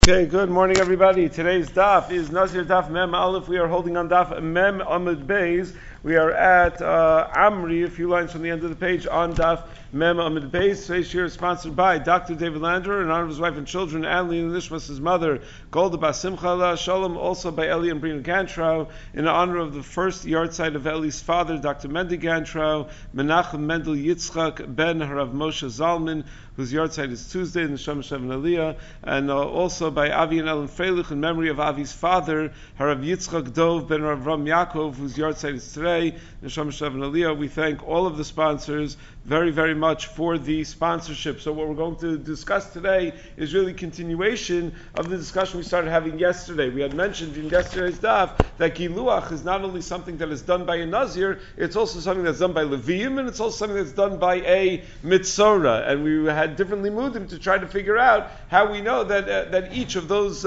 Okay, good morning everybody. Today's daf is Nazir Daf Mem Aleph. We are holding on daf Mem Amud Beis. We are at Amri, a few lines from the end of the page on daf Mem Amud Beis. Today's shir is sponsored by Dr. David Lander in honor of his wife and children, Anne Lena Nishmas, his mother, Golda Bas Simcha Allah Shalom, also by Eli and Brina Gantrow, in honor of the first yard site of Eli's father, Dr. Mendy Gantrow, Menachem Mendel Yitzchak ben Harav Moshe Zalman, whose yard site is Tuesday in the Shem Shev and Aliyah, and also by Avi and Ellen Freilich in memory of Avi's father, Harav Yitzchak Dov ben Ravram Yaakov, whose yard site is today in the Shem Shev and Aliyah. We thank all of the sponsors very, very much for the sponsorship. So what we're going to discuss today is really continuation of the discussion we started having yesterday. We had mentioned in yesterday's daf that Giluach is not only something that is done by a Nazir, it's also something that's done by Leviim, and it's also something that's done by a Mitzora. And we had different limudim to try to figure out how we know that each of those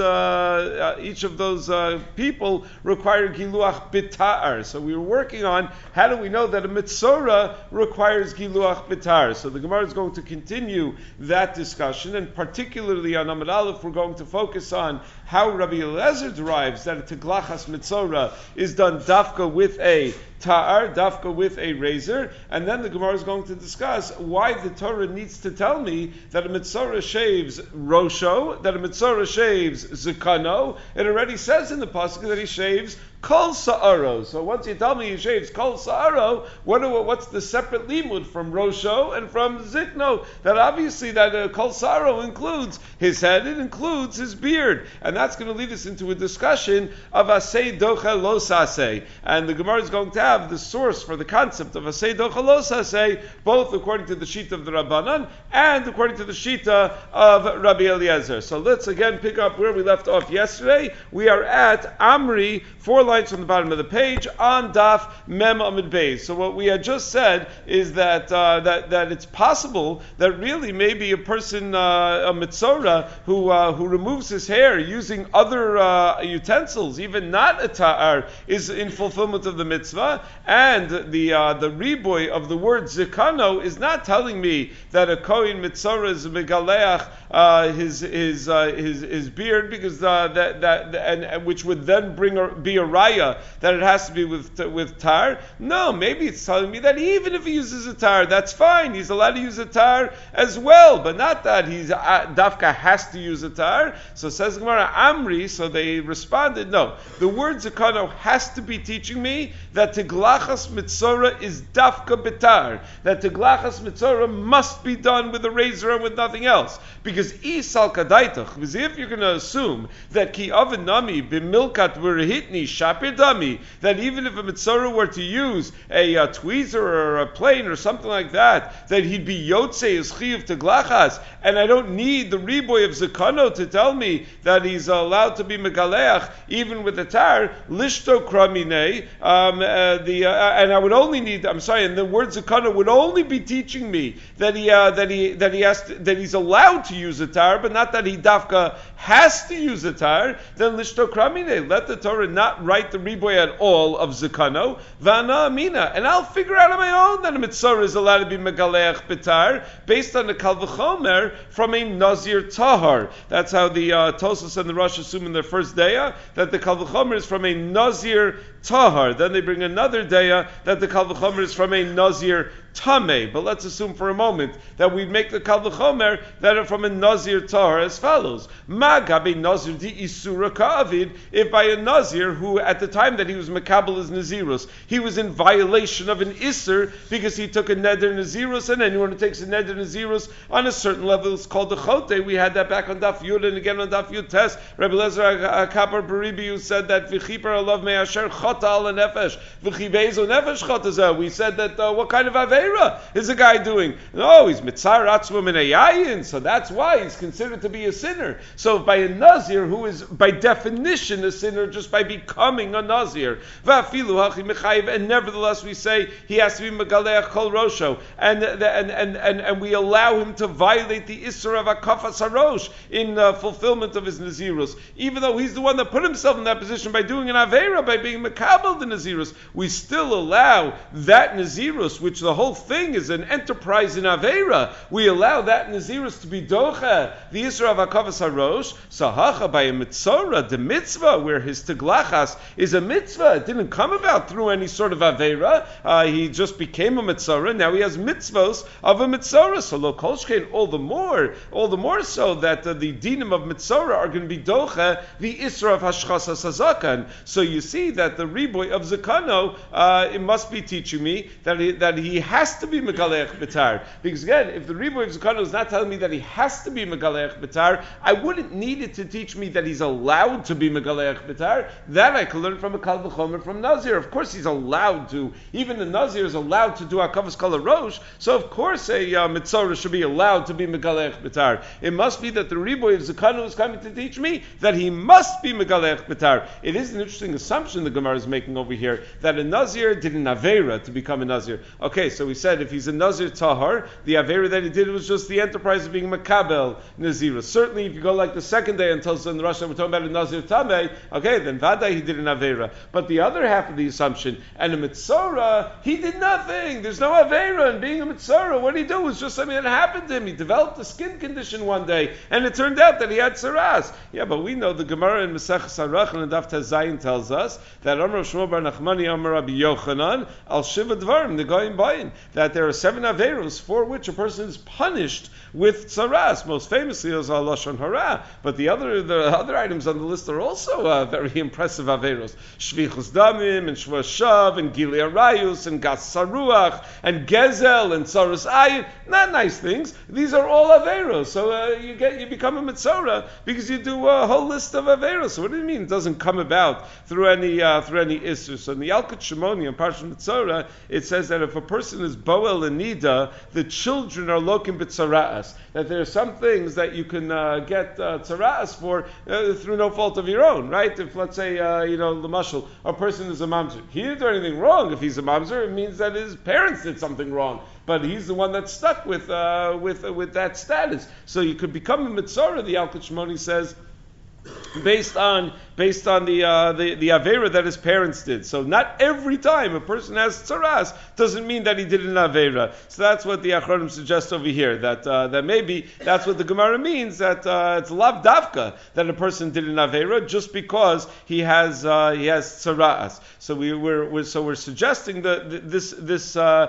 people require Giluach Bitar. So we were working on how do we know that a Mitzora requires Giluach Bitar. So the Gemara is going to continue that discussion, and particularly on Amud Aleph, we're going to focus on how Rabbi Eliezer derives that a Teglachas Mitzora is done dafka with a ta'ar, dafka with a razor, and then the Gemara is going to discuss why the Torah needs to tell me that a Mitzora shaves Rosho, that a Mitzora shaves Zikano. It already says in the pasuk that he shaves Kol Sa'aro. So once you tell me he shaves Kol Sa'aro, what's the separate limud from Rosho and from Zikno? That obviously that Kol Sa'aro includes his head, it includes his beard, and that's going to lead us into a discussion of Asay Docha Los Asay. And the Gemara is going to have the source for the concept of Asay Docha Los Asay, both according to the Shita of the Rabbanan and according to the Shita of Rabbi Eliezer. So let's again pick up where we left off yesterday. We are at Amri, 4 lines from the bottom of the page, on Daf Mem Amud Beis. So what we had just said is that that it's possible that really maybe a person, a Mitzora, who removes his hair using other utensils, even not a ta'ar, is in fulfillment of the mitzvah, and the riboy of the word zikano is not telling me that a kohen Mitzora is megaleach his beard, because and which would then be a raya that it has to be with tar. No, maybe it's telling me that even if he uses a tar, that's fine. He's allowed to use a tar as well, but not that he's dafka has to use a tar. So says Gemara Amri. So they responded, no. The word zikano has to be teaching me that teglachas mitzora is dafka betar. That teglachas mitzora must be done with a razor and with nothing else. Because isal kadaitach, if you're going to assume that ki oven nami b'milkat v'rehitni shapir dami, that even if a mitzora were to use a tweezer or a plane or something like that he'd be yotzei is chiyuv teglachas, and I don't need the riboy of zakano to tell me that he's allowed to be megaleach even with a tar, lishto kramine, and I would only need, and the word zakano would only be teaching me that he's allowed to use a tar, but not that he dafka has to use a tar. Then lishto kramine, let the Torah not write the riboy at all of zakano, vana amina, and I'll figure out on my own that a mitzvah is allowed to be megaleach betar based on the kal v'chomer from a nazir tahar. That's how the Tosfos and the Rosh assume in their first daya that the kal v'chomer is from a nazir tahar. Then they bring another daya that the kal v'chomer is from a nazir tameh. But let's assume for a moment that we make the kal v'chomer that are from a nazir tahar as follows: Ma gabe nazir di isura ka'avid. If by a nazir who at the time that he was makabel as nazirus, he was in violation of an isur because he took a neder nazirus, and anyone who takes a neder nazirus on a certain level is called a chote. We had that back on Daf Yud and again on Daf Yud Tes. Rabbi Lezer Kapar Baribi, who said that v'chipar alav me'asher chota al nefesh v'chivezo nefesh chotazah. We said that what kind of avera is a guy doing? No, he's mitzar atzmo min hayayin, so that's why he's considered to be a sinner. So by a nazir who is by definition a sinner just by becoming a nazir, v'afilu hachi mechayiv, and nevertheless we say he has to be megaleach kol rosho, and we allow him to violate the isur of akafas harosh in fulfillment of his nazirus, even though he's the one that put himself in that position by doing an avera, by being makabel the nazirus. We still allow that nazirus, which the whole thing is an enterprise in Aveira. We allow that Nazirus to be docha, the Isra of Hakavas HaRosh, Sahacha by a Mitzorah, the mitzvah, where his Teglachas is a mitzvah. It didn't come about through any sort of Aveira. He just became a Mitzorah. Now he has mitzvos of a Mitzorah. So Lo Kolshkein, all the more so that the dinim of Mitzorah are going to be docha, the Isra of Hashchasas HaZakan. So you see that the Riboy of Zakano, it must be teaching me that he has to be Megalech B'tar. Because again, if the Riboy of Zakano is not telling me that he has to be Megalech B'tar, I wouldn't need it to teach me that he's allowed to be Megalech B'tar. That I could learn from a Kal V'chomer from Nazir. Of course he's allowed to. Even the Nazir is allowed to do Hakavas Kol HaRosh. So of course a Mitzorah should be allowed to be Megalech B'tar. It must be that the Riboy of Zakano is coming to teach me that he must be Megalech B'tar. It is an interesting assumption the Gemara is making over here, that a Nazir did an Aveira to become a Nazir. Okay, so we said if he's a Nazir Tahar, the Aveira that he did was just the enterprise of being Makabel Nazira. Certainly if you go like the second day and tell us in the Russia we're talking about a Nazir Tameh, okay, then Vadai he did an Aveira. But the other half of the assumption, and a Mitzorah, he did nothing. There's no Aveira in being a Mitzorah. What did he do? It was just something that happened to him. He developed a skin condition one day, and it turned out that he had Saras. Yeah, but we know the Gemara in Maseches Harachan and Daf Tezayin tells us that Amar Shmuel bar Nachmani Amar Rabbi Yochanan al Shiva Dvarim Negoyim Bayin, that there are 7 Averos for which a person is punished with Saras. Most famously is al Lashon Hara, but the other items on the list are also very impressive Averos. Shvichus Damim and Shvus Shav and Gili Arayus and Gas Saruach and Gezel and Saras Ayin. Not nice things. These are all Averos. So you become a Mitzorah because you do a whole list of Averos. So what do you mean it doesn't come about through any Isser? So in the Yalkut Shimoni on Parshat Mitzorah, it says that if a person is Boel and Nida, the children are Lokim B'Tzara'as. That there are some things that you can get Tzara'as for through no fault of your own, right? If let's say, L'mashal, a person is a mamzer. He didn't do anything wrong. If he's a mamzer, it means that his parents did something wrong. But he's the one that's stuck with that status. So you could become a Mitzorah, the Yalkut Shimoni says, based on the Aveira that his parents did. So not every time a person has tzaras doesn't mean that he did an Aveira. So that's what the Achronim suggest over here, that maybe that's what the Gemara means, that it's lav davka that a person did an Aveira just because he has tzaras. So we're suggesting this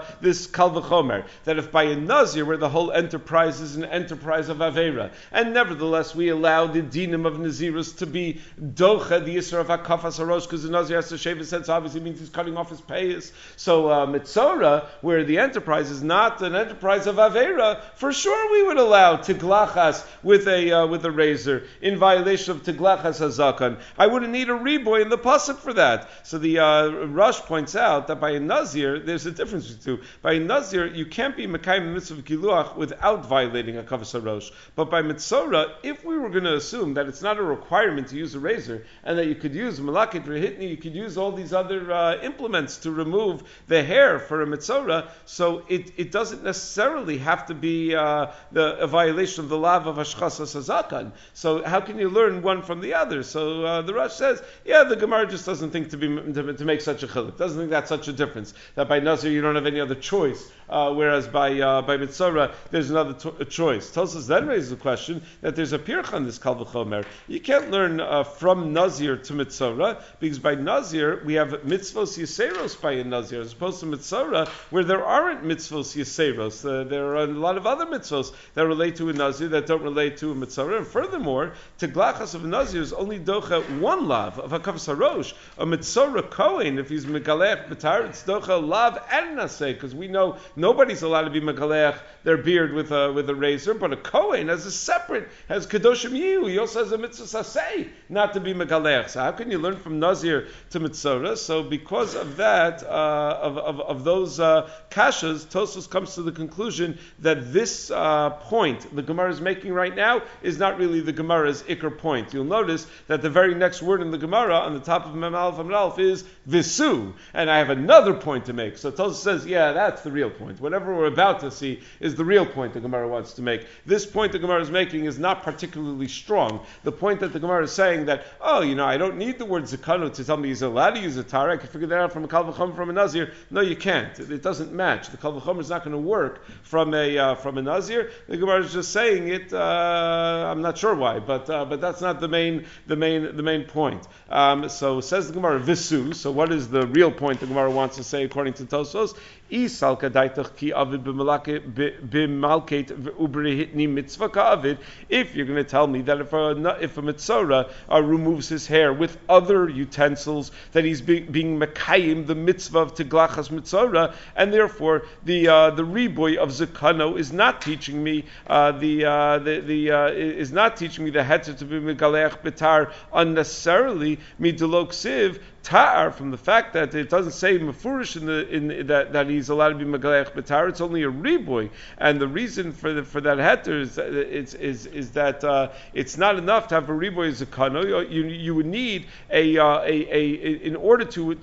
Kal V'chomer, that if by a Nazir where the whole enterprise is an enterprise of Aveira, and nevertheless we allow the dinim of Nazirus to be docha, the Yisra of Hakafas HaRosh, because the Nazir has to shave his head, so obviously means he's cutting off his payas. So Mitzorah, where the enterprise is not an enterprise of Aveira, for sure we would allow Tiglachas with a razor in violation of Tiglachas HaZakan. I wouldn't need a Riboy in the pasuk for that. So the Rush points out that by a Nazir, there's a difference between two. By a Nazir, you can't be Mekayim Mitzvah Giluach without violating Hakafas HaRosh. But by Mitzorah, if we were going to assume that it's not a requirement to use a razor, and that you could use malakit rehitni, you could use all these other implements to remove the hair for a mitzorah, so it doesn't necessarily have to be a violation of the lav of hashchasas hazakan. So how can you learn one from the other? So the Rosh says, the Gemara just doesn't think to make such a chiluk, doesn't think that's such a difference, that by Nazir you don't have any other choice, whereas by mitzorah there's another choice. Tosfos then raises the question that there's a pircha on this Kal V'chomer. You can't learn from Nazir to Mitzorah, because by Nazir we have mitzvos Yiseros by a Nazir, as opposed to Mitzorah, where there aren't mitzvos Yiseros. There are a lot of other mitzvos that relate to a Nazir that don't relate to a Mitzorah. And furthermore, Teglachas of a Nazir is only docha one lav of Hakavas HaRosh. A Mitzorah Kohen, if he's Megalech B'tar, it's docha lav and Naseh, because we know nobody's allowed to be Megalech their beard with a razor, but a Kohen has Kedoshim Yihu. He also has a mitzvah saseh not to be megalech. So how can you learn from Nazir to Mitzorah? So because of that, of those kashas, Tosfos comes to the conclusion that this point the Gemara is making right now is not really the Gemara's ikar point. You'll notice that the very next word in the Gemara on the top of Mem Aleph Amud Aleph is visu, and I have another point to make. So Tosfos says, that's the real point. point. Whatever we're about to see is the real point the Gemara wants to make. This point the Gemara is making is not particularly strong. The point that the Gemara is saying that, I don't need the word zakanu to tell me he's allowed to use a tar. I can figure that out from a kal v'chomer from a nazir. No, you can't. It doesn't match. The kal v'chomer is not going to work from a nazir. The Gemara is just saying it. I'm not sure why, but that's not the main point. So says the Gemara visu. So what is the real point the Gemara wants to say according to Tosfos? If you're going to tell me that if a mitzvah removes his hair with other utensils, that he's being mekayim the mitzvah of teglachas mitzvah, and therefore the riboy of zakano is not teaching me is not teaching me the heter to be megaleach betar unnecessarily midulok siv. Tar, from the fact that it doesn't say mefurish in that he's allowed to be megaleach betar, it's only a riboy, and the reason for that heter is that it's not enough to have a riboy as a kano. You would need in order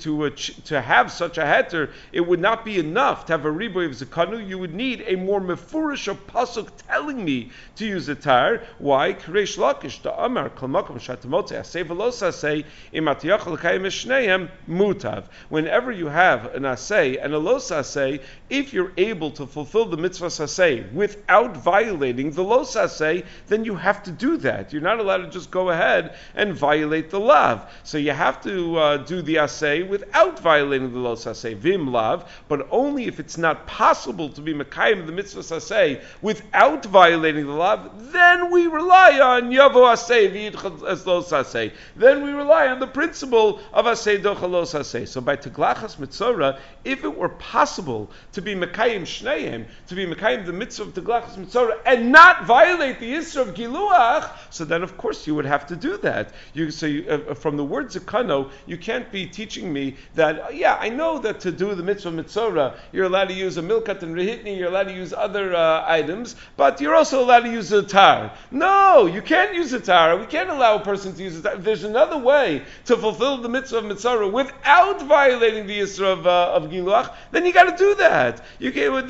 to have such a heter, it would not be enough to have a riboy of zakanu. You would need a more mefurish a pasuk telling me to use a tar. Why? Kreish lakish da amar kol makom shatamotze asay velos asay imatiyachol kayim mutav. Whenever you have an asay and a los asay, if you're able to fulfill the mitzvah asay without violating the los asay, then you have to do that. You're not allowed to just go ahead and violate the lav. So you have to do the asay without violating the los asay, vim lav, but only if it's not possible to be mekayim the mitzvah asay without violating the lav, then we rely on yavo asay v'yidchad as los asay. Then we rely on the principle of asay dochalos asay. So by teglachas mitzvah, if it were possible to be mekayim shneim, to be mekayim the mitzvah of teglachas mitzvah and not violate the isra of giluach, so then of course you would have to do that. From the words of kano, you can't be teaching me that I know that to do the mitzvah mitzvah you're allowed to use a milkat and rehitni, you're allowed to use other items, but you're also allowed to use a tar. No, you can't use a tar. We can't allow a person to use a tar. If there's another way to fulfill the mitzvah of mitzvah without violating the isra of giluach, then you got to do that. You get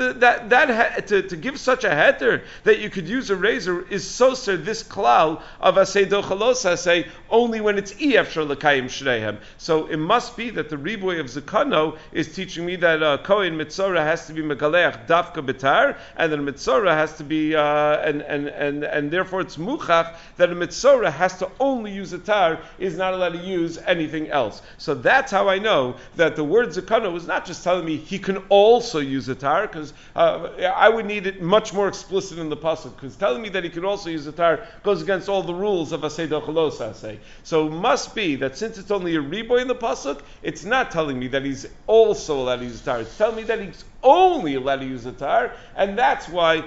to give such a heter that you could use a razor is so sir this klal of asay dochalos asay only when it's efshar l'kayim shreihem. So it must be that the riboy of zakano is teaching me that kohen mitzvah has to be megaleach dafka betar, and that a mitzvah has to be and therefore it's muchach that a mitzvah has to only use a tar, is not allowed to use anything else. So that's how I know that the word zakano was not just telling me he can also use a tar, because I would need it much more explicit in the pasuk, because telling me that he could also use a tar goes against all the rules of asay dochalos asay. So it must be that since it's only a riboy in the pasuk, it's not telling me that he's also allowed to use a tar. It's telling me that he's only allowed to use a tar, and that's why.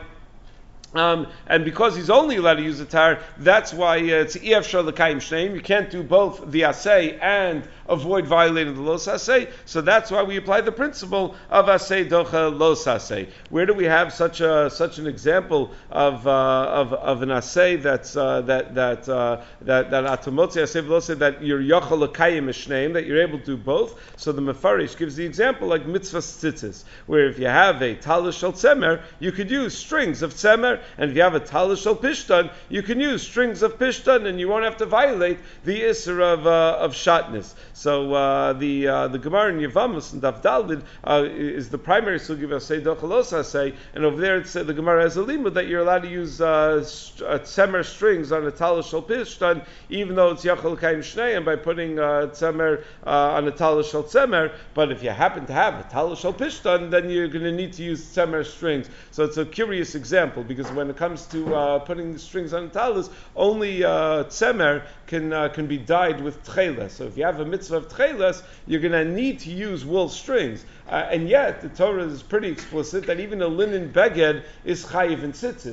And because he's only allowed to use a tar, that's why it's efshar l'kayim shneim. You can't do both the asay and avoid violating the los asay. So that's why we apply the principle of asay docha los asay. Where do we have such an example of an asay that's that atamotzi asay v'losay that you're yochel l'kayim shneim, that you're able to do both? So the Mefarish gives the example like mitzvah tzitzis, where if you have a talus shel tzemer, you could use strings of tzemer. And if you have a talus shel pishtan, you can use strings of pishtan, and you won't have to violate the isser of shatnez. So the Gemara in Yevamos and Daf Dalid is the primary sugi of asay dochalos asay, and over there it's the Gemara has a limud that you're allowed to use tzemer strings on a talus shel pishtan, even though it's yachol kaim shnei, and by putting tzemer on a talus shel tzemer. But if you happen to have a talus shel pishtan, then you're going to need to use tzemer strings. So it's a curious example, because when it comes to putting the strings on talus, only tzemer can be dyed with tcheles. So if you have a mitzvah of tcheles, you're going to need to use wool strings. And yet, the Torah is pretty explicit that even a linen beged is chayiv in tzitzis.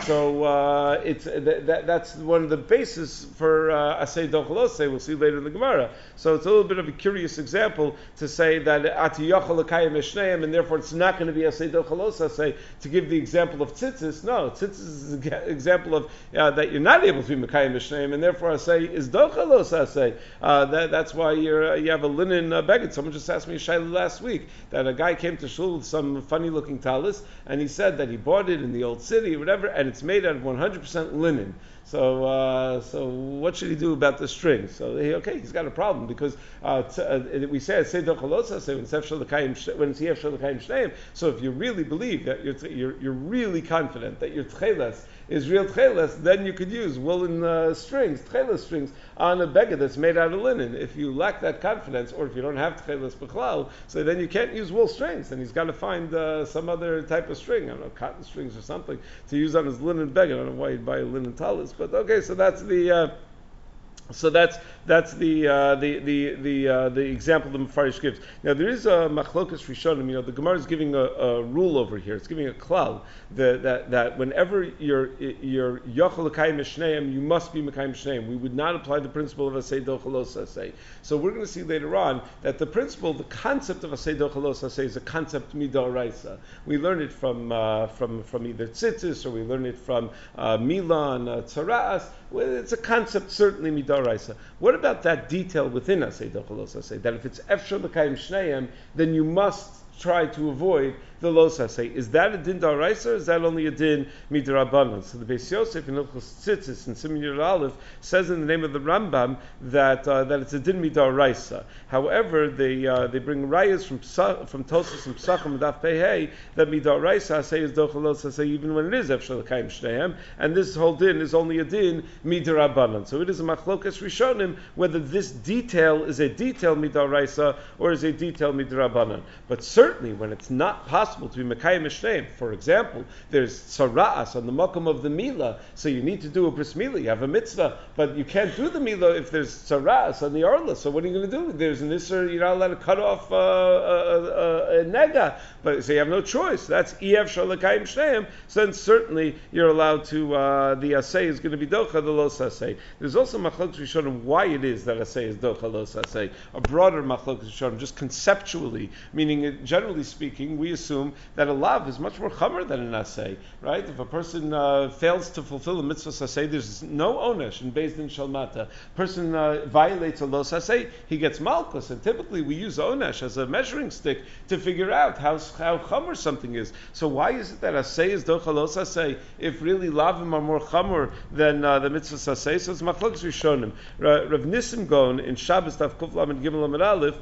So that's one of the bases for asay dochalosay. We'll see later in the Gemara. So it's a little bit of a curious example to say that ati yachal l'kayim eshneim, and therefore it's not going to be asay dochalosay. To give the example of tzitzis, no, tzitzis is an example of that you're not able to be mekayim eshneim, and therefore asay is dochalosay. That's why you have a linen beged. Someone just asked me a shayla last week that a guy came to shul with some funny-looking talis, and he said that he bought it in the old city or whatever, and it's made out of 100% linen. So what should he do about the string? So he's got a problem because we say dochalosay when it's efshel l'kayim shneim. So if you really believe that you're really confident that your tcheles is real tcheles, then you could use woolen strings, tcheles strings, on a beged that's made out of linen. If you lack that confidence, or if you don't have tcheles b'chlal, so then you can't use wool strings, and he's got to find some other type of string, I don't know, cotton strings or something, to use on his linen beged. I don't know why you'd buy a linen talis, but okay, so that's the the example the Mefarish gives. Now there is a machlokas rishonim. The Gemara is giving a rule over here. It's giving a klal that whenever you're yochel l'kayim shneim, you must be mekayim shneim. We would not apply the principle of asay dochalos asay. So we're going to see later on that the concept of asay dochalos asay is a concept midoraisa. We learn it from either tzitzis, or we learn it from milan tzaraas. Well, it's a concept certainly midaraisa. What about that detail within asay dochalos asay? That if it's efshar l'kayim shneim, then you must try to avoid the los asay. Is that a din daraisa, or is that only a din midrabanan? So the Beis Yosef in Hilchos Tzitzis in Siman Yud Aleph says in the name of the Rambam that it's a din midaraisa. However, they bring rayas from Tosfos and Pesachim Daf Pei that midaraisa asay is dochalos asay even when it is efshar l'kayim shneim, and this whole din is only a din midrabanan. So it is a machlokas rishonim whether this detail is a detail midaraisa or is a detail midrabanan. But certainly when it's not possible to be mekayim shneim, for example, there's sara'as on the makom of the milah, so you need to do a bris milah, you have a mitzvah, but you can't do the milah if there's sara'as on the arla. So what are you going to do? There's an isser, you're not allowed to cut off a nega, but so you have no choice. That's ef shalakayim shneim. So then certainly you're allowed to. The asay is going to be docha the los asay. There's also machlokes rishonim why it is that asay is docha los asay. A broader machlokes rishonim, just conceptually, meaning generally speaking, we assume that a lav is much more chamer than an asay, right? If a person fails to fulfill a mitzvah asay, there's no onesh in Beis Din Shalmata. Person violates a los asay, he gets malchus, and typically we use onesh as a measuring stick to figure out how chamer something is. So why is it that asay is docha los asay if really lavim are more chamer than the mitzvah asay? So it's machlokes rishonim. Rav Nissen Gon in Shabbos Daf Kuf Lamed Gimel Lamed Aleph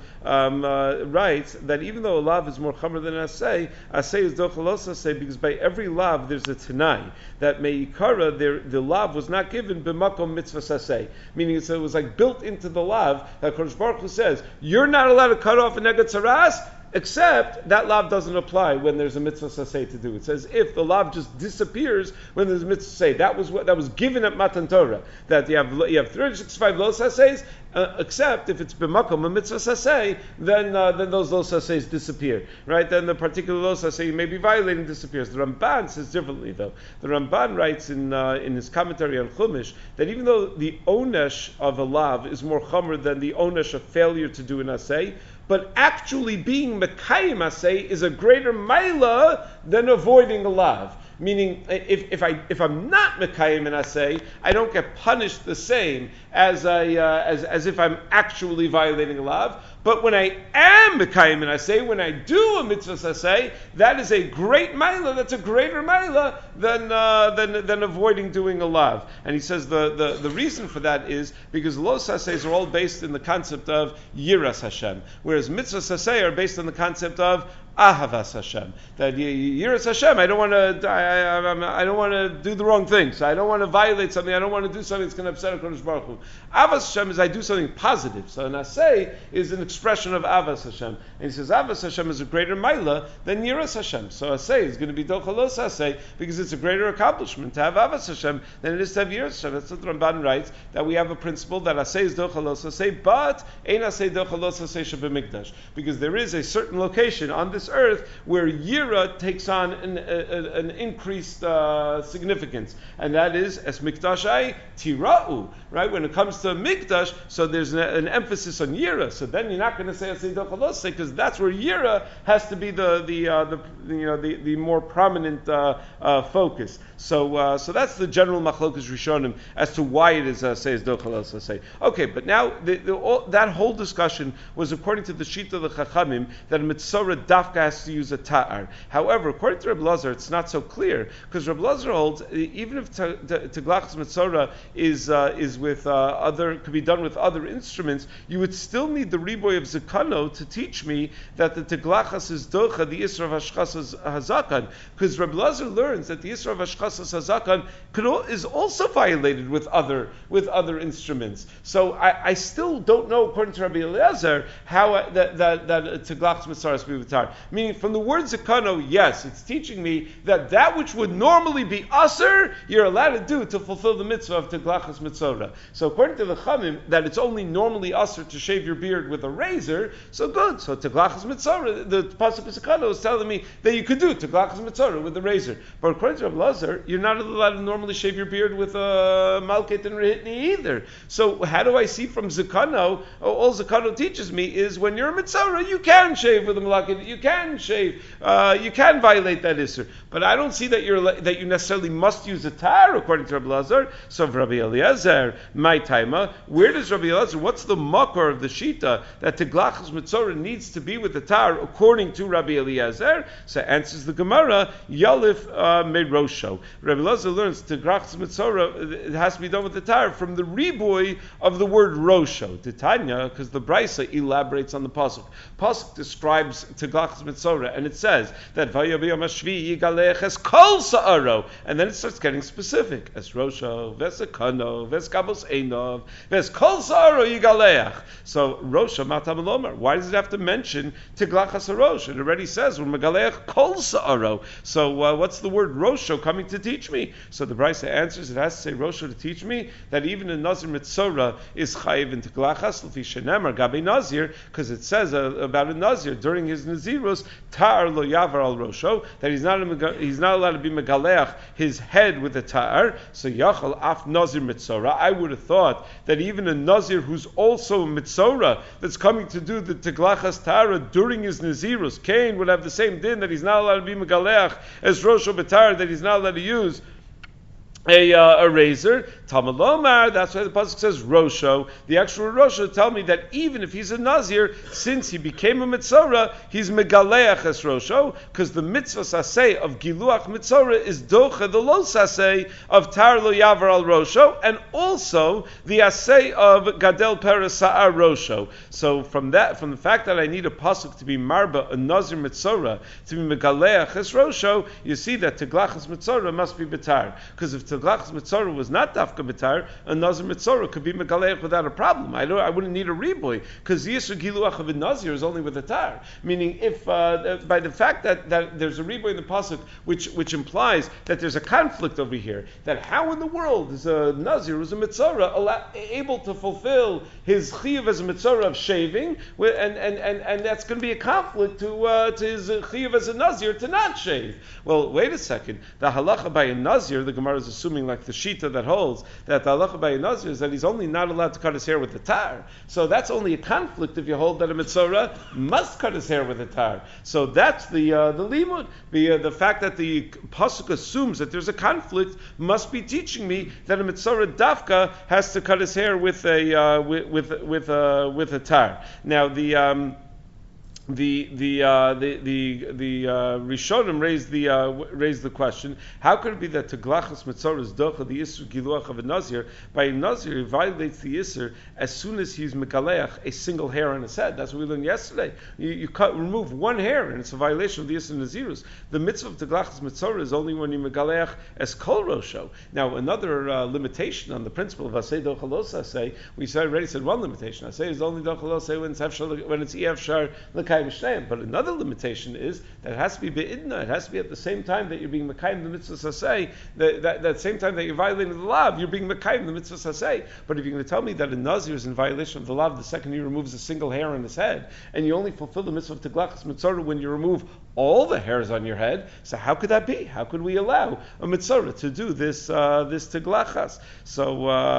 writes that even though a lav is more chamer than an asay is dochalos asay because by every lav there's a tanai that meikara the lav was not given b'makom mitzvah asay, meaning it was like built into the lav that Kodesh Baruch Hu says you're not allowed to cut off a neged tzaras, except that lav doesn't apply when there's a mitzvah saseh to do. It says if the lav just disappears when there's a mitzvah saseh. That was given at Matan Torah, that you have 365 lo saseis, except if it's b'makom a mitzvah saseh, then those lo saseis disappear. Right? Then the particular lo saseh you may be violating disappears. The Ramban says differently though. The Ramban writes in his commentary on Chumash that even though the onesh of a lav is more chomer than the onesh of failure to do an asay, but actually being mekayim asay is a greater maila than avoiding a lav. Meaning, if I'm not mekayim and asay, I don't get punished the same as if I'm actually violating a lav. But when I am mekayim and asay, when I do a mitzvah asay, that is a great maila. That's a greater maila than avoiding doing a lav. And he says the reason for that is because los asays are all based in the concept of yiras Hashem, whereas mitzvahs asay are based on the concept of ahavas Hashem. That yiras Hashem, I don't want to do the wrong thing, so I don't want to violate something. I don't want to do something that's going to upset Hakadosh Baruch Hu. Avas Hashem is I do something positive. So an asay is an expression of avas Hashem, and he says avas Hashem is a greater maila than yiras Hashem. So asay is going to be dochalos asay because it's a greater accomplishment to have avas Hashem than it is to have yiras Hashem. That's what the Ramban writes, that we have a principle that asay is dochalos asay, but ein asay dochalos asay shebemikdash, because there is a certain location on this earth, where Yira takes on an increased significance, and that is as Mikdashai Tira'u, right? When it comes to Mikdash, so there's an emphasis on Yira. So then you're not going to say Asay Dochalose, because that's where Yira has to be the more prominent focus. So that's the general machlokas rishonim as to why it is says Dochalose say. Okay, but now that whole discussion was according to the Shita of the Chachamim that a Mitzorah dafka has to use a ta'ar. However, according to Reb Lazar, it's not so clear, because Reb Lazar holds even if Teglachas Mitzorah is with could be done with other instruments, you would still need the riboy of Zekano to teach me that the Teglachas is docha the Isra of Hashchas Hazakan, because Reb Lazar learns that the Isra of Hashchas Hazakan is also violated with other instruments. So I still don't know, according to Rabbi Eliezer, how that Teglachas Mitzorah is bivitar. Meaning, from the word Zekano, yes, it's teaching me that which would normally be aser, you're allowed to do to fulfill the mitzvah of Teglachas Mitzorah. So according to the Chamim, that it's only normally aser to shave your beard with a razor, so good. So Teglachas Mitzorah, the pasuk of Zekano is telling me that you could do Teglachas Mitzorah with the razor. But according to Rabbi Lazar, you're not allowed to normally shave your beard with a malket and rehitni either. So how do I see from Zekano? All Zekano teaches me is when you're a Mitzorah, you can shave with a malket, you can shave, you can violate that Isser. But I don't see that you necessarily must use a tar according to Rabbi Lazar. So for Rabbi Eliezer, my taima, where does Rabbi Eliezer, what's the makor of the shita that Teglachas Mitzorah needs to be with the tar according to Rabbi Eliezer? So answers the Gemara, Yalif Merosho. Rabbi Eliezer learns Teglachas Mitzorah, it has to be done with the tar from the riboy of the word Rosho. Titania, because the Brisa elaborates on the pasuk. Pasuk describes Teglachas Mitzorah, and it says that Vayabiyam Hashvi Yigalech es Kol Sa'aro, and then it starts getting specific. Es Rosho, Ves Ekano, Ves Kabos Einov, Ves Kol Sa'aro Yigalech. So Rosho Matam Lomar. Why does it have to mention Teglachas HaRosh? It already says Galech Kol Sa'aro. So what's the word Rosho coming to teach me? So the Brisa answers, it has to say Rosho to teach me that even a Nazir Mitzorah is chayiv in Teglachas l'fi shenemar gabi Nazir, because it says about a Nazir during his Nazirus tar lo yavar al Rosho, that he's not allowed to be megaleach his head with a tar. So yachal af Nazir Mitzorah. I would have thought that even a Nazir who's also a Mitzorah that's coming to do the Teglachas Tara during his Nazirus, Cain would have the same din that he's not allowed to be megaleach as Rosho B'tar, that he's not allowed to use a razor. Talmud Lomar, that's why the pasuk says Rosho. The actual Rosho tell me that even if he's a Nazir, since he became a Mitzorah, he's Megaleach es Rosho, because the mitzvah saseh of Giluach Mitzorah is Docha, the lo saseh of Tar lo Yavar al Rosho, and also the aseh of Gadel Peres Sa'ar Rosho. So from the fact that I need a pasuk to be Marba, a Nazir Mitzorah, to be Megaleach es Rosho, you see that Teglachas Mitzorah must be Betar. Because if Teglachas Mitzorah was not Dafka B'tar, a Nazir Mitzorah could be Megaleach without a problem. I wouldn't need a riboy, because the Yisra Giluach of a Nazir is only with a tar. Meaning, if by the fact that there's a riboy in the pasuk, which implies that there's a conflict over here, that how in the world is a Nazir who's a Mitzorah able to fulfill his chiyuv as a Mitzorah of shaving, and that's going to be a conflict to his chiyuv as a Nazir to not shave. Well, wait a second. The halacha by a Nazir, the Gemara is assuming like the Shita that holds that the halacha by a Nazir is that he's only not allowed to cut his hair with the tar. So that's only a conflict if you hold that a Mitzorah must cut his hair with a tar. So that's the limud. The fact that the pasuk assumes that there's a conflict must be teaching me that a Mitzorah dafka has to cut his hair with a tar. Now the Rishonim raised the question: how could it be that Teglachas Mitzorah is docha the Isur Giluach of a Nazir? By a Nazir, he violates the Isur as soon as he's Megaleach a single hair on his head. That's what we learned yesterday. You remove one hair, and it's a violation of the Isur Nazirus. The mitzvah of Teglachas Mitzorah is only when you Megaleach as Kol Rosho. Now, another limitation on the principle of Asay Dochalos Asay, we already said one limitation. Asay is only Dochalos Asay when it's Efshar L'kai Mekayim Shneim. But another limitation is that it has to be be'idna. It has to be at the same time that you're being Mekayim the mitzvah saseh. That same time that you're violating the lav, you're being Mekayim the mitzvah saseh. But if you're going to tell me that a Nazir is in violation of the lav the second he removes a single hair on his head, and you only fulfill the mitzvah of Teglachas Mitzorah when you remove all the hairs on your head, so how could that be? How could we allow a Mitzorah to do this Teglachas? So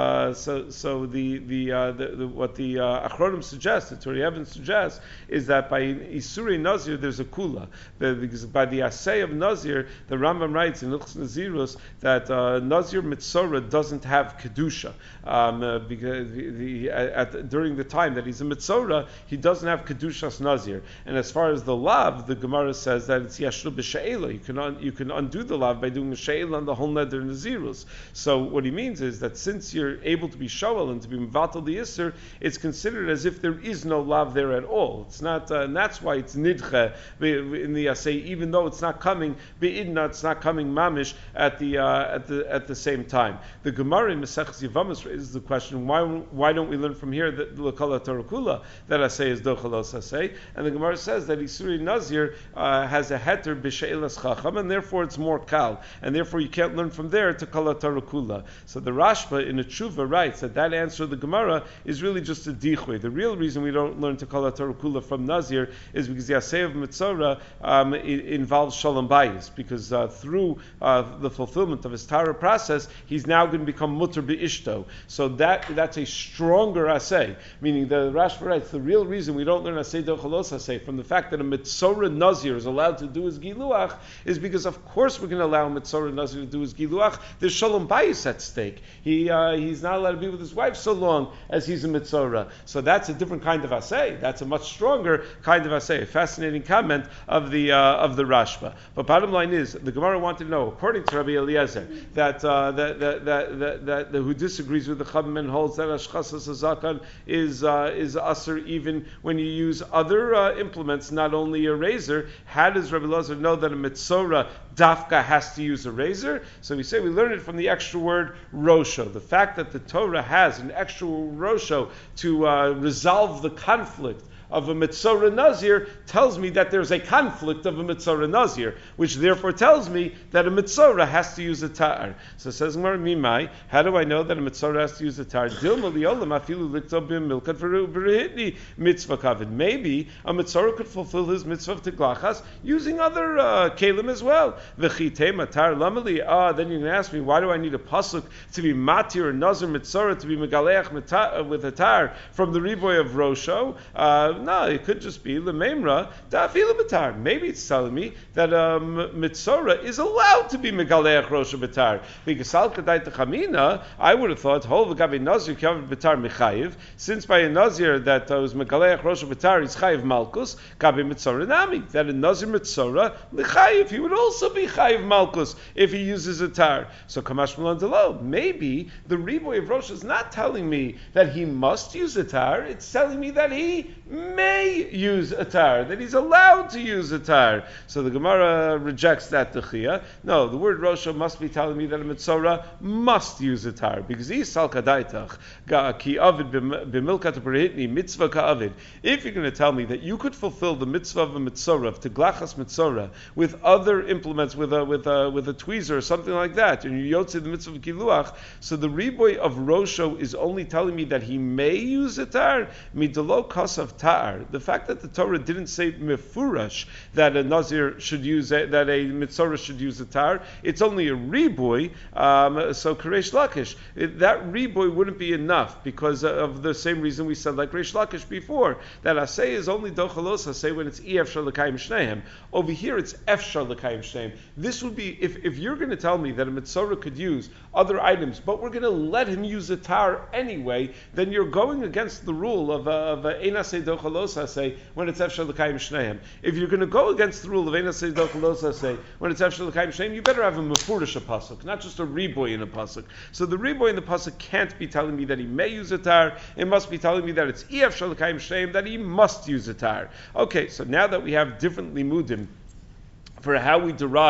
what the Achronim suggests, the Torah Evans suggests, is that by Isurei Nazir there's a kula. Because by the assay of Nazir, the Rambam writes in Ilchos Nazirus that Nazir Mitzorah doesn't have kedusha, because during the time that he's a Mitzorah, he doesn't have kedushas Nazir. And as far as the lav, the Gemara says that it's yashlu b'she'ela. You can undo the lav by doing a she'ela on the whole neder Nazirus. So what he means is that since you're able to be shoel and to be mevatel the Isser, it's considered as if there is no lav there at all. It's not, and that's why it's nidche in the assay, even though it's not coming be'idna, it's not coming mamish at the same time. The Gemara in Maseches Yevamos raises the question: why don't we learn from here that l'kol tarakula that assay is dochalos assay? And the Gemara says that Isurei Nazir has a heter b'she'elas chacham, and therefore it's more kal, and therefore you can't learn from there to kol tarakula. So the Rashba in a tshuva writes that answer of the Gemara is really just a dichwe. The real reason we don't learn to kol tarakula from Nazir is because the assay of Mitzorah involves shalom bayis, because through the fulfillment of his Torah process, he's now going to become mutter be'ishto. So that's a stronger assay. Meaning the Rashba writes the real reason we don't learn assay dochalos assay from the fact that a Mitzorah Nazir is allowed to do his giluach is because of course we're going to allow a Mitzorah Nazir to do his giluach. There's shalom bayis at stake. He's not allowed to be with his wife so long as he's a Mitzorah. So that's a different kind of assay. That's a much stronger kind of assay. A fascinating comment of the Rashba. But bottom line is, the Gemara wanted to know, according to Rabbi Eliezer, that who disagrees with the Chachamim and holds that Ashchasas Hazakan is asur even when you use other implements, not only a razor. How does Rabbi Eliezer know that a Mitzorah dafka has to use a razor? So we say we learn it from the extra word rosho. The fact that the Torah has an extra rosho to resolve the conflict of a Mitzorah Nazir tells me that there's a conflict of a Mitzorah Nazir, which therefore tells me that a Mitzorah has to use a ta'ar. So it says, Mimai, how do I know that a Mitzorah has to use a ta'ar? Maybe a Mitzorah could fulfill his mitzvah of Teglachas using other kelim as well. Then you can ask me, why do I need a pasuk to be matir or nazir Mitzorah to be megaleach with a ta'ar from the riboy of Rosho? No, it could just be lememra da'afila b'tar. Maybe it's telling me that Mitzorah is allowed to be megaleach rosha b'tar. Because al kadai techamina, I would have thought hol v'gavi nazir kav b'tar mechayiv. Since by a nazir that was megaleach rosha b'tar is chayiv malkus, gabi Mitzorah nami. That a nazir Mitzorah lechayiv, he would also be chayiv malkus if he uses a tar. So kamash malan delo. Maybe the riboy of Rosh is not telling me that he must use a tar. It's telling me that he may use a tar, that he's allowed to use a tar. So the Gemara rejects that techiyah. No, the word Rosha must be telling me that a Mitzorah must use a tar, because he's sal kadaitach ki avid b'milkat berehitni mitzvah ka'avid. If you're going to tell me that you could fulfill the mitzvah of a Mitzorah, of Teglachas Mitzorah, with other implements, with a tweezer or something like that, and you yotze the mitzvah of kiluach, so the riboy of Rosho is only telling me that he may use a tar, midalo kasav tar. The fact that the Torah didn't say mefurash that a Nazir should use that a Mitzorah should use a tar, it's only a riboy. So Reish Lakish, that riboy wouldn't be enough because of the same reason we said like Reish Lakish before, that asay is only dochalos asay when it's efshar l'kayim shneim. Over here it's efshar l'kayim shneim. This would be if you're going to tell me that a Mitzorah could use other items, but we're going to let him use a tar anyway, then you're going against the rule of ein asay dochalos say when it's efshar l'kayim shneim. If you're going to go against the rule of ein asay dochalos say when it's efshar l'kayim shneim, you better have a mefurish a pasuk, not just a riboy in a pasuk. So the riboy in the pasuk can't be telling me that he may use a tar. It must be telling me that it's efshar l'kayim shneim, that he must use a tar. Okay, so now that we have different limudim for how we derive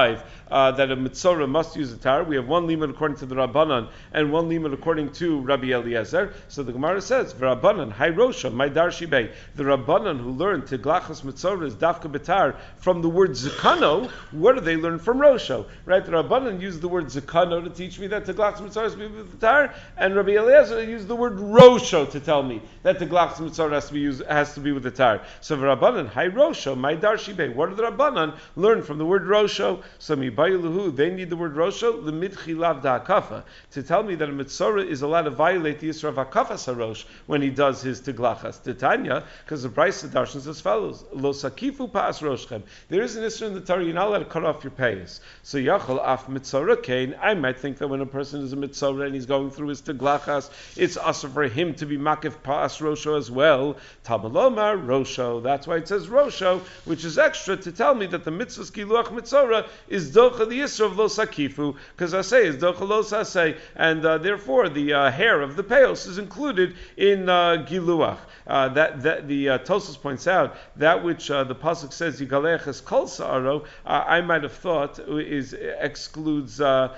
that a mitzora must use a tar. We have one limud according to the Rabbanan and one limud according to Rabbi Eliezer. So the Gemara says, "V'Rabbanan hay rosha my darshi bey." The Rabbanan who learned tiglachas mitzora is dafka betar from the word zakano. What do they learn from rosho? Right? The Rabbanan used the word zakano to teach me that tiglachas mitzora is with the tar, and Rabbi Eliezer used the word rosho to tell me that tiglachas mitzora has to be with the tar. So Rabbanan, hay rosho, my darshi bey. What do the Rabbanan learn from the word rosho? So mibayuluhu, they need the word rosho, the midchi lav da'akafa, to tell me that a mitzora is allowed to violate the Yisra of Hakafas HaRosh when he does his tiglachas. Titania, because the Brisa darshans as follows: Lo sakifu pas roshchem. There is an Yisra in the Torah, you're not allowed to cut off your payas. So yachol af mitzora kain. I might think that when a person is a mitzora and he's going through his tiglachas, it's also for him to be makif pas rosho as well. Tamalomar rosho. That's why it says rosho, which is extra to tell me that the mitzvah kiluach mitzora is docha the Yisra of lo sakifu, because I say is docha lo saseh, and therefore the hair of the peos is included in giluach. That the Tosfos points out that which the pasuk says yigalech es kol sa'aro. I might have thought excludes the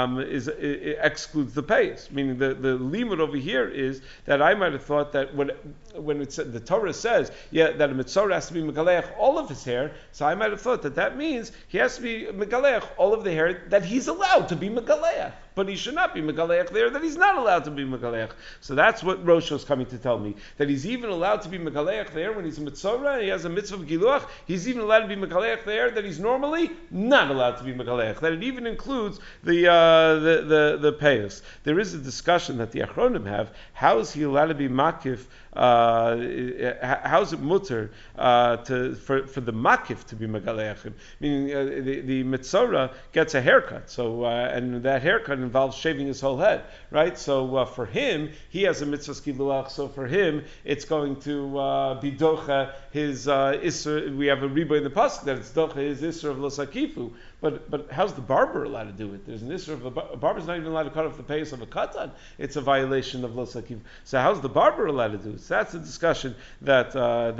peos, meaning the limud over here is that I might have thought that when it said, the Torah says that a mitzora has to be megalech all of his hair, so I might have thought that means he has to be megalech all of the hair that he's allowed to be megalech, but he should not be megalech there that he's not allowed to be megalech. So that's what Rosho is coming to tell me, that he's even allowed to be megalech there when he's a mitzora, he has a mitzvah of giluach, he's even allowed to be megalech there that he's normally not allowed to be megalech, that it even includes the payos. There is a discussion that the Achronim have, how is he allowed to be makif, how is it mutter for the makif to be megalechim? Meaning the mitzora gets a haircut, so and that haircut involves shaving his whole head, right? So for him, he has a mitzvah skiluach, so for him, it's going to be docha his isser. We have a riba in the pasuk that it's docha his isser of losakifu. But how's the barber allowed to do it? There's an issue of a barber's not even allowed to cut off the payas of a katan. It's a violation of lo sakiv. So how's the barber allowed to do it? So that's a discussion that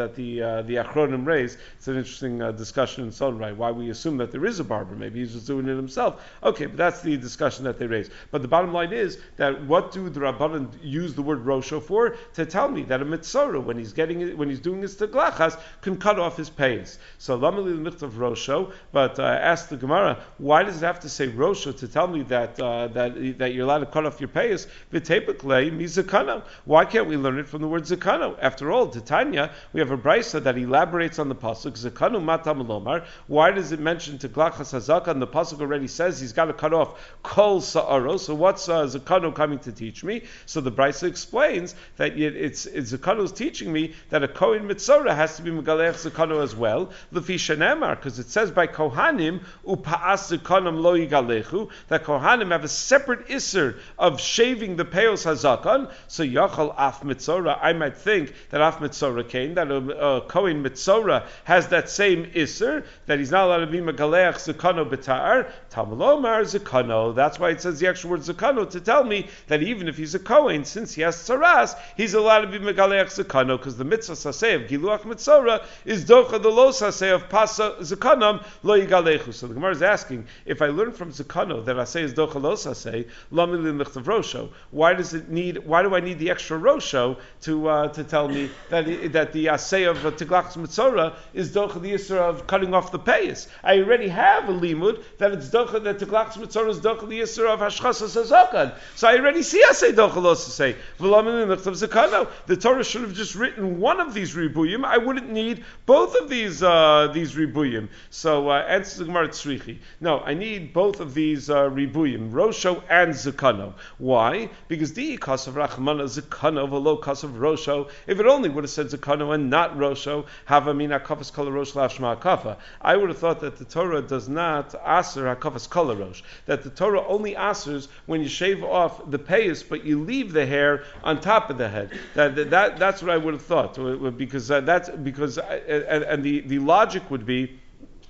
the Achronim raised. It's an interesting discussion in Sodrai. Why we assume that there is a barber? Maybe he's just doing it himself. Okay, but that's the discussion that they raised. But the bottom line is that what do the Rabbanan use the word rosho for? To tell me that a mitzora, when he's doing his teglachas, can cut off his payas. So lamali l'michtav rosho, but ask the Gemara, why does it have to say rosho to tell me that you're allowed to cut off your payas? V'tepikle mizakano. Why can't we learn it from the word zakano? After all, Titania, we have a brisa that elaborates on the pasuk zakano matam lomar. Why does it mention teglachas hazaka? And the pasuk already says he's got to cut off kol sa'aro. So what's zakano coming to teach me? So the brisa explains that it's zakano's teaching me that a kohen mitzora has to be megalech zakano as well. Lefi shenemar, because it says by kohanim Pa'as Zikanim lo yigalechu, that Kohanim have a separate isser of shaving the peos hazakan. So yachal af mitzora, I might think that af mitzora came, that a Kohen mitzora has that same isser, that he's not allowed to be megaleach zikano betar. Tamalomar zikano. That's why it says the actual word zikano to tell me that even if he's a Kohen, since he has tzaras, he's allowed to be megaleach zikano, because the mitzvah saseh of giluach mitzora is docha the lo saseh of pasa zikanam lo yigalechu. So the Gemara is asking, if I learn from Zakano that I say is docha lo saseh, lami l'michtav rosho, why do I need the extra rosho to tell me that the asay of tiglachas mitzora is docha the yisra of cutting off the payas? I already have a limud that it's docha that tiglachas mitzora is docha the yisra of hashchasas hazakan. So I already see asay docha lo saseh. V'lami l'michtav Zakano. The Torah should have just written one of these ribuyim. I wouldn't need both of these ribuyim. So answers the Gemara tzrichi. No, I need both of these ribuyim, rosho and zakano. Why? Because the kasav rachmana zakano v'lo kasav rosho. If it only would have said zakano and not rosho, hava mina kafas kol rosh lashma kafa. I would have thought that the Torah does not aser hakafas kol rosh. That the Torah only asers when you shave off the payas, but you leave the hair on top of the head. That's what I would have thought, because the logic would be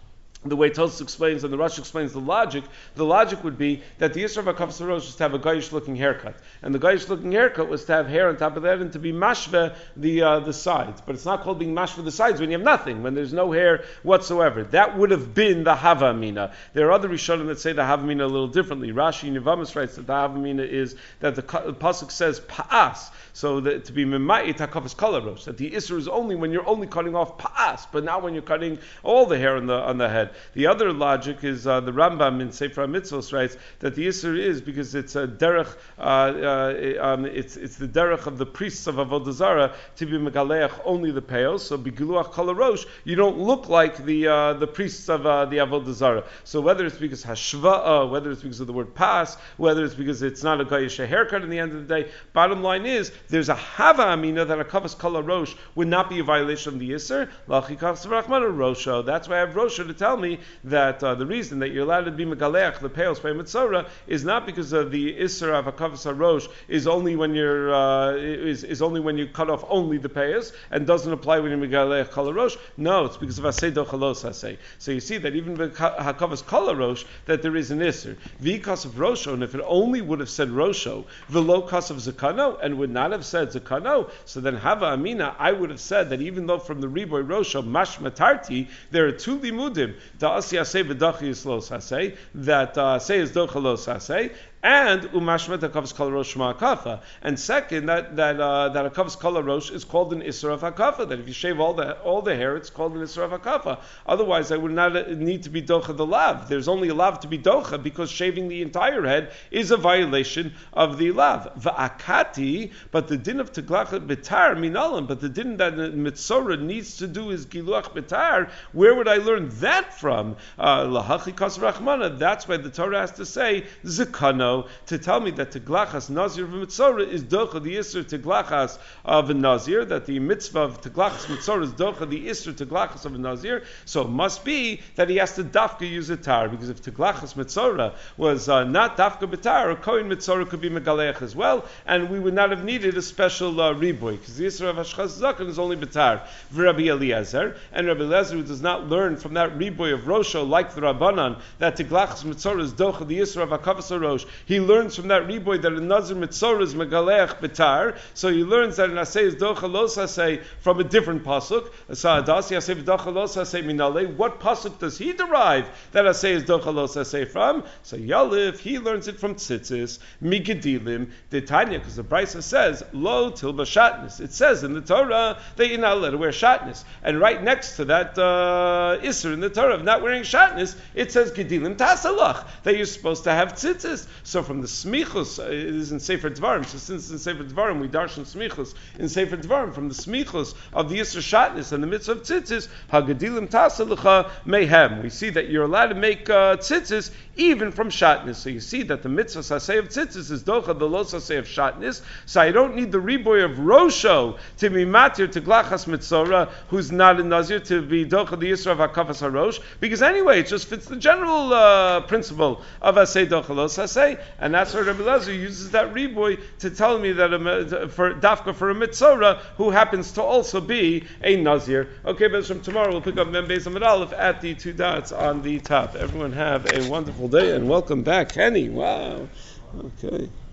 the way Tosfos explains and the Rosh explains the logic would be that the Yisra of HaKavas HaRosh was to have a Goyish looking haircut. And the Goyish looking haircut was to have hair on top of that and to be mashve the sides. But it's not called being mashve the sides when you have nothing, when there's no hair whatsoever. That would have been the Hava Amina. There are other Rishonim that say the Hava Amina a little differently. Rashi in Yevamis writes that the Hava Amina is that the Pasuk says Pa'as. So that to be Mema'it HaKavas Kol HaRosh, that the Isra is only when you're only cutting off Pa'as, but not when you're cutting all the hair on the head. The other logic is the Rambam in Sefer HaMitzvos writes that the Isser is because it's a derech, it's the derech of the priests of Avodah Zarah to be megaleach only the peos. So begiluach kol harosh, you don't look like the priests of the Avodah Zarah. So whether it's because hashva'a, whether it's because of the word pas, whether it's because it's not a gayish haircut in the end of the day, bottom line is there's a hava amina that a kavas kol harosh would not be a violation of the Isser. Lachikach tzvarachman rosho. That's why I have rosho to tell me that the reason that you're allowed to be megaleach the peos by mitzora is not because of the isser of a kavas harosh is only when you're is only when you cut off only the peos and doesn't apply when you're megaleach kol harosh. No, it's because of asay dochalos asay. So you see that even with hakavas kol harosh that there is an isser. V'kas of rosho, and if it only would have said rosho, v'lo kas of zakano, and would not have said zakano, so then hava amina, I would have said that even though from the riboy rosho mash matarti, there are two limudim. That say is dochalos asay, and umashmet hakavas kol rosh ma'akafa. And second, that hakavas kol rosh is called an isra of hakafa. That if you shave all the hair, it's called an isra of hakafa. Otherwise, I would not need to be docha the lav. There's only a lav to be docha because shaving the entire head is a violation of the lav. Va'akati, but the din of teglachat betar minalim. But the din that mitzora needs to do is giluach betar. Where would I learn that from? Lahachi kas rachmana. That's why the Torah has to say zikano, to tell me that teglachas nazir v'mitzora is docha the isser teglachas of a nazir, that the mitzvah of teglachas mitzora is docha the isser teglachas of a nazir. So it must be that he has to dafka use a tar, because if teglachas mitzora was not dafka betar, a kohen mitzora could be megaleach as well, and we would not have needed a special riboy, because the isser of hashchas zaken is only betar. Rabbi Eliezer, and Rabbi Eliezer who does not learn from that riboy of rosho like the Rabbanan that teglachas mitzora is docha the isser of hakavas harosh. He learns from that riboy that a nazir mitzora is megaleach betar. So he learns that an asay is docha los asay from a different pasuk. Sa'adasi asay v'docha los asay minale. What pasuk does he derive that asay is docha los asay from? So Yalif, he learns it from tzitzis migedilim the Tanya, because the Brisa says lo tilba shatnis. It says in the Torah that you're not allowed to wear shatnis, and right next to that isser in the Torah of not wearing shatnis, it says gedilim tasalach, that you're supposed to have tzitzis. So from the smichus, it is in Sefer Dvarim. So since in Sefer Dvarim we darshan smichus in Sefer Dvarim, from the smichus of the Yisra Shatnis and the mitzvah of tzitzis, hagadilim tasalecha mehem. We see that you're allowed to make tzitzis even from shatnis. So you see that the mitzvah saseh of tzitzis is docha the lo saseh of shatnis. So I don't need the riboy of rosho to be matir to glachas mitzora, who's not a nazir, to be docha the Yisra of hakavas harosh, because anyway it just fits the general principle of aseh docha lo saseh. And that's why Rabbi Eliezer uses that riboy to tell me that for dafka for a mitzora who happens to also be a nazir. Okay, but from tomorrow we'll pick up Mem Beis Amud Aleph at the two dots on the top. Everyone have a wonderful day and welcome back, Kenny. Wow. Okay.